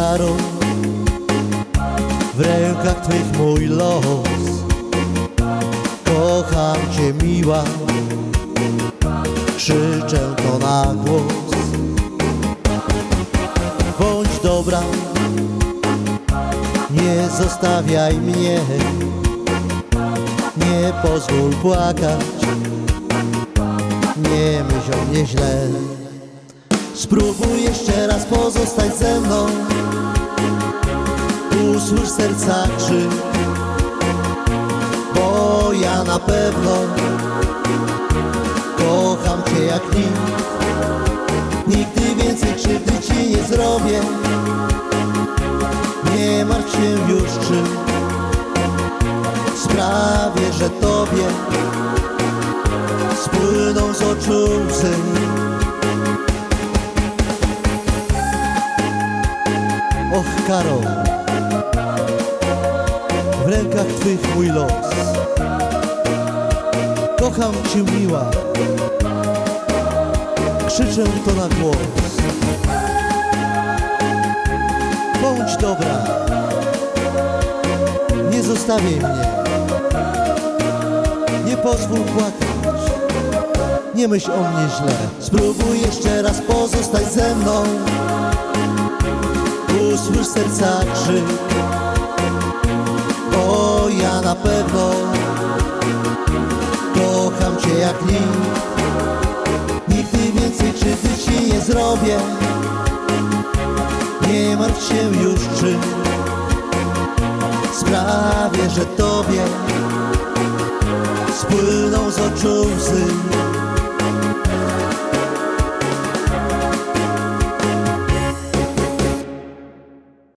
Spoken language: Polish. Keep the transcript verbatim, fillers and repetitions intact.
Karo, w rękach Twych mój los. Kocham Cię, miła, krzyczę to na głos. Bądź dobra, nie zostawiaj mnie, nie pozwól płakać, nie myśl o mnie źle. Spróbuj jeszcze raz pozostać ze mną, usłysz serca krzyk, bo ja na pewno kocham Cię jak nikt. Nigdy więcej krzywdy Ci nie zrobię, nie martw się już czym. Sprawię, że Tobie spłyną z oczu łzy. Och, Karo, w rękach Twych mój los. Kocham Cię, miła, krzyczę to na głos. Bądź dobra, nie zostawiaj mnie, nie pozwól płakać, nie myśl o mnie źle. Spróbuj jeszcze raz pozostać ze mną, usłysz serca krzyk, bo ja na pewno kocham Cię jak nikt. Nigdy więcej krzywdy Ci nie zrobię, nie martw się już czym. Sprawię, że Tobie spłyną z oczu łzy.